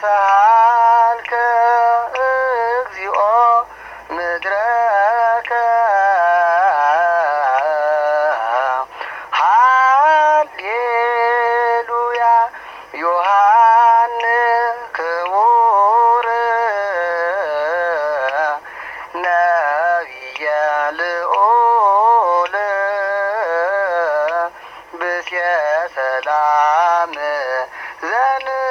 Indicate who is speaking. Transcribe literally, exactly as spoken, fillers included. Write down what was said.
Speaker 1: ሰሃልከ እግዚኦ ምድረከ ሃሌሉያ ዮሐንስ ክቡር ነቢየ ልዑል ብስየ ሰላም ዘን